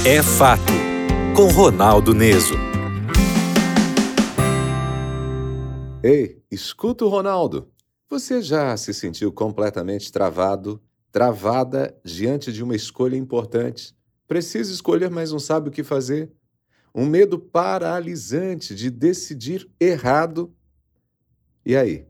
É Fato, com Ronaldo Neso. Ei, escuta o Ronaldo. Você já se sentiu completamente travado, travada diante de uma escolha importante? Precisa escolher, mas não sabe o que fazer? Um medo paralisante de decidir errado? E aí?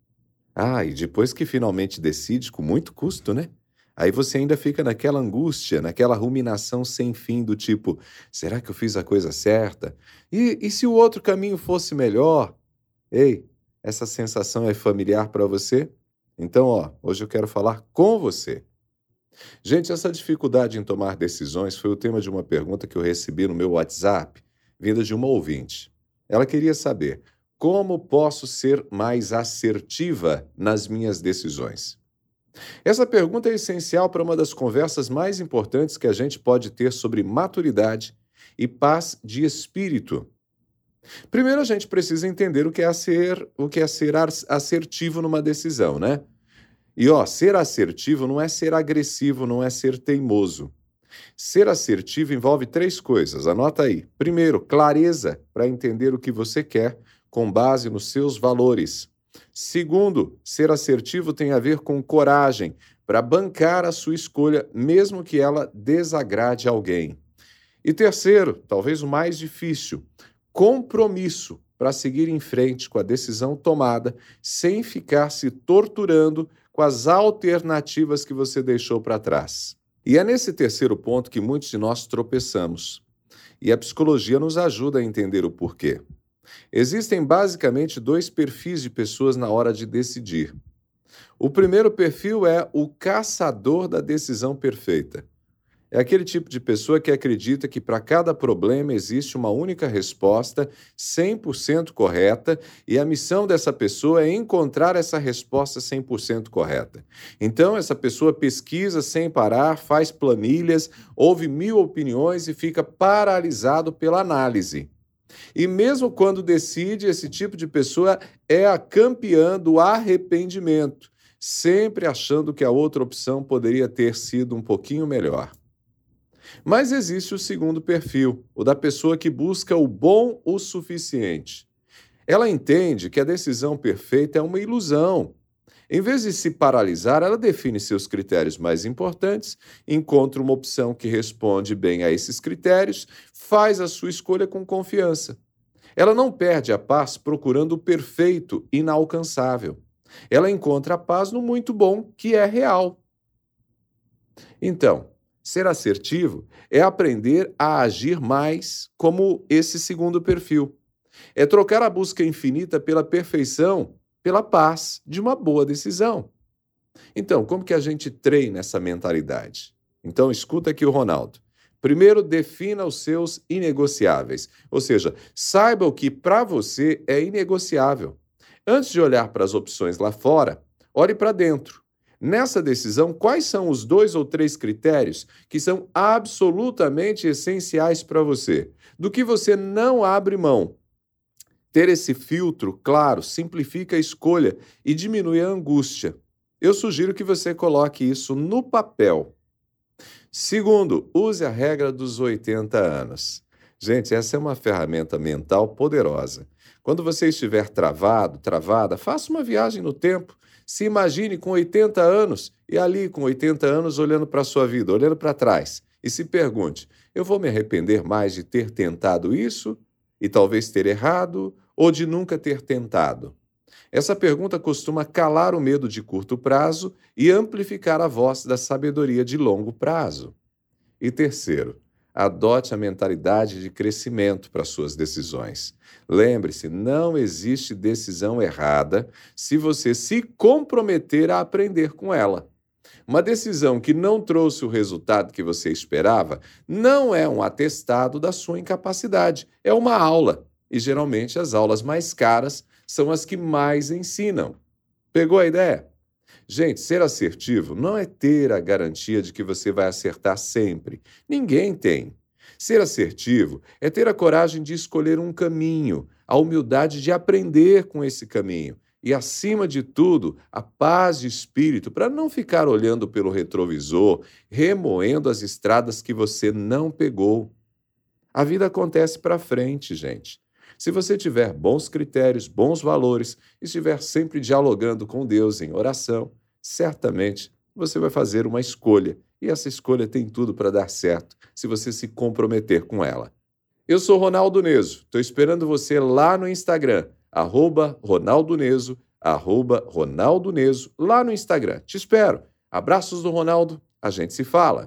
E depois que finalmente decide, com muito custo, né? Aí você ainda fica naquela angústia, naquela ruminação sem fim do tipo, será que eu fiz a coisa certa? E se o outro caminho fosse melhor? Ei, essa sensação é familiar para você? Então, hoje eu quero falar com você. Gente, essa dificuldade em tomar decisões foi o tema de uma pergunta que eu recebi no meu WhatsApp, vinda de uma ouvinte. Ela queria saber como posso ser mais assertiva nas minhas decisões. Essa pergunta é essencial para uma das conversas mais importantes que a gente pode ter sobre maturidade e paz de espírito. Primeiro, a gente precisa entender o que é ser assertivo numa decisão, né? E, ser assertivo não é ser agressivo, não é ser teimoso. Ser assertivo envolve 3 coisas, anota aí. Primeiro, clareza para entender o que você quer com base nos seus valores. Segundo, ser assertivo tem a ver com coragem para bancar a sua escolha, mesmo que ela desagrade alguém. E terceiro, talvez o mais difícil, compromisso para seguir em frente com a decisão tomada, sem ficar se torturando com as alternativas que você deixou para trás. E é nesse terceiro ponto que muitos de nós tropeçamos. E a psicologia nos ajuda a entender o porquê. Existem basicamente 2 perfis de pessoas na hora de decidir. O primeiro perfil é o caçador da decisão perfeita. É aquele tipo de pessoa que acredita que para cada problema existe uma única resposta 100% correta e a missão dessa pessoa é encontrar essa resposta 100% correta. Então, essa pessoa pesquisa sem parar, faz planilhas, ouve 1000 opiniões e fica paralisado pela análise. E mesmo quando decide, esse tipo de pessoa é a campeã do arrependimento, sempre achando que a outra opção poderia ter sido um pouquinho melhor. Mas existe o segundo perfil, o da pessoa que busca o bom o suficiente. Ela entende que a decisão perfeita é uma ilusão. Em vez de se paralisar, ela define seus critérios mais importantes, encontra uma opção que responde bem a esses critérios, faz a sua escolha com confiança. Ela não perde a paz procurando o perfeito, inalcançável. Ela encontra a paz no muito bom, que é real. Então, ser assertivo é aprender a agir mais como esse segundo perfil. É trocar a busca infinita pela perfeição, pela paz de uma boa decisão. Então, como que a gente treina essa mentalidade? Então, escuta aqui o Ronaldo. Primeiro, defina os seus inegociáveis. Ou seja, saiba o que para você é inegociável. Antes de olhar para as opções lá fora, olhe para dentro. Nessa decisão, quais são os 2 ou 3 critérios que são absolutamente essenciais para você? Do que você não abre mão? Ter esse filtro, claro, simplifica a escolha e diminui a angústia. Eu sugiro que você coloque isso no papel. Segundo, use a regra dos 80 anos. Gente, essa é uma ferramenta mental poderosa. Quando você estiver travado, travada, faça uma viagem no tempo. Se imagine com 80 anos e ali com 80 anos olhando para a sua vida, olhando para trás. E se pergunte, eu vou me arrepender mais de ter tentado isso e talvez ter errado ou de nunca ter tentado? Essa pergunta costuma calar o medo de curto prazo e amplificar a voz da sabedoria de longo prazo. E terceiro, adote a mentalidade de crescimento para suas decisões. Lembre-se, não existe decisão errada se você se comprometer a aprender com ela. Uma decisão que não trouxe o resultado que você esperava não é um atestado da sua incapacidade, é uma aula. E geralmente as aulas mais caras são as que mais ensinam. Pegou a ideia? Gente, ser assertivo não é ter a garantia de que você vai acertar sempre. Ninguém tem. Ser assertivo é ter a coragem de escolher um caminho, a humildade de aprender com esse caminho E, acima de tudo, a paz de espírito para não ficar olhando pelo retrovisor, remoendo as estradas que você não pegou. A vida acontece para frente, gente. Se você tiver bons critérios, bons valores, e estiver sempre dialogando com Deus em oração, certamente você vai fazer uma escolha. E essa escolha tem tudo para dar certo, se você se comprometer com ela. Eu sou Ronaldo Neso. Estou esperando você lá no Instagram, @Ronaldo Neso, @Ronaldo Neso, lá no Instagram. Te espero. Abraços do Ronaldo. A gente se fala.